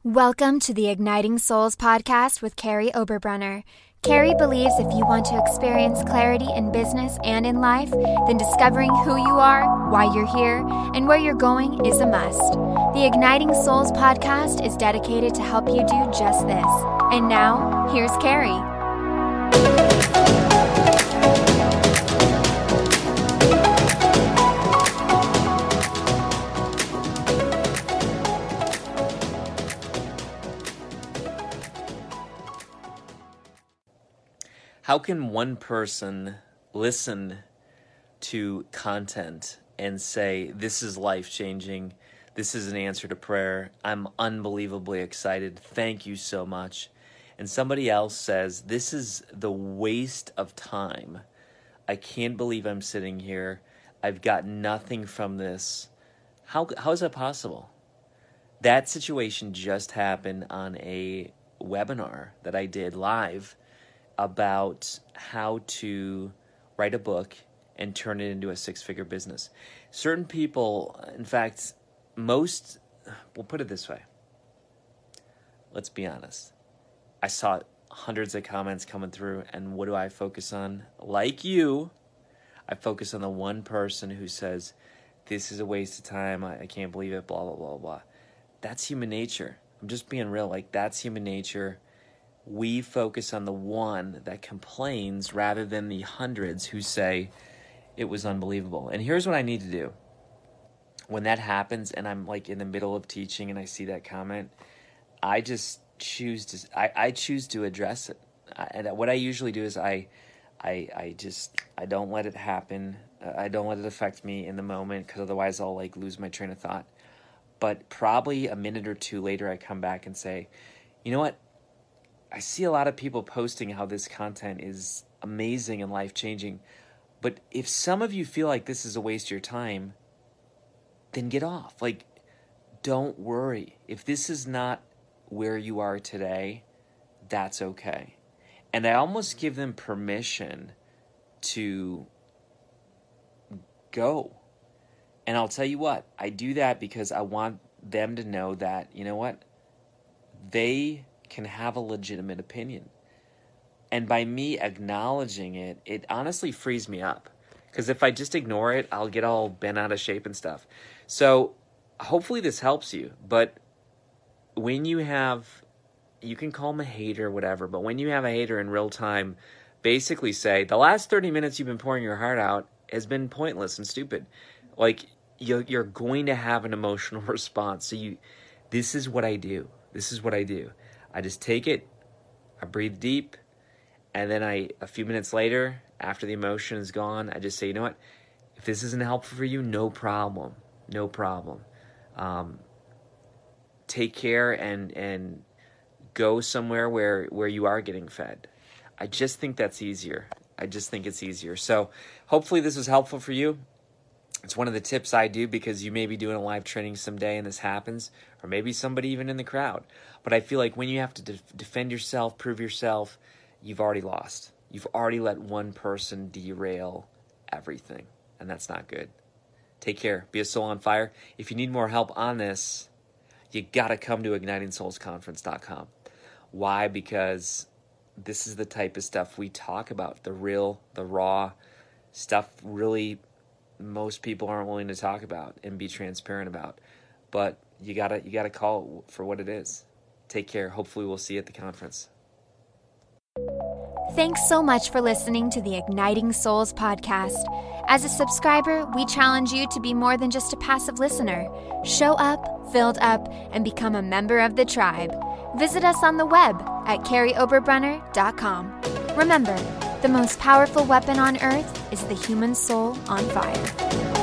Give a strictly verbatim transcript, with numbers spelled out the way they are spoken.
Welcome to the Igniting Souls podcast with Carrie Oberbrunner. Carrie believes if you want to experience clarity in business and in life, then discovering who you are, why you're here, and where you're going is a must. The Igniting Souls podcast is dedicated to help you do just this. And now, here's Carrie. How can one person listen to content and say, this is life-changing, this is an answer to prayer, I'm unbelievably excited, thank you so much, and somebody else says, this is the waste of time, I can't believe I'm sitting here, I've got nothing from this. How how is that possible? That situation just happened on a webinar that I did live about how to write a book and turn it into a six-figure business. Certain people, in fact, most, we'll put it this way. Let's be honest. I saw hundreds of comments coming through, and what do I focus on? Like you, I focus on the one person who says, this is a waste of time, I, I can't believe it, blah, blah, blah, blah. That's human nature. I'm just being real, like that's human nature. We focus on the one that complains rather than the hundreds who say it was unbelievable. And here's what I need to do. When that happens and I'm like in the middle of teaching and I see that comment, I just choose to I, I choose to address it. I, and what I usually do is I I I just I don't let it happen. I don't let it affect me in the moment because otherwise I'll like lose my train of thought. But probably a minute or two later I come back and say, you know what? I see a lot of people posting how this content is amazing and life-changing, but if some of you feel like this is a waste of your time, then get off. Like, don't worry. If this is not where you are today, that's okay. And I almost give them permission to go. And I'll tell you what, I do that because I want them to know that, you know what, they can have a legitimate opinion. And by me acknowledging it, it honestly frees me up. Because if I just ignore it, I'll get all bent out of shape and stuff. So hopefully this helps you. But when you have, you can call them a hater or whatever, but when you have a hater in real time, basically say, the last thirty minutes you've been pouring your heart out has been pointless and stupid. Like, you're going to have an emotional response. So you, this is what I do. This is what I do. I just take it, I breathe deep, and then I, a few minutes later, after the emotion is gone, I just say, you know what, if this isn't helpful for you, no problem, no problem. Um, take care and and go somewhere where, where you are getting fed. I just think that's easier. I just think it's easier. So hopefully this was helpful for you. It's one of the tips I do because you may be doing a live training someday and this happens, or maybe somebody even in the crowd. But I feel like when you have to de- defend yourself, prove yourself, you've already lost. You've already let one person derail everything, and that's not good. Take care. Be a soul on fire. If you need more help on this, you got to come to igniting souls conference dot com. Why? Because this is the type of stuff we talk about, the real, the raw stuff really most people aren't willing to talk about and be transparent about. But you gotta you gotta call it for what it is. Take care. Hopefully we'll see you at the conference. Thanks so much for listening to the Igniting Souls podcast. As a subscriber, we challenge you to be more than just a passive listener. Show up, filled up, and become a member of the tribe. Visit us on the web at carrie oberbrunner dot com. Remember, the most powerful weapon on earth is the human soul on fire.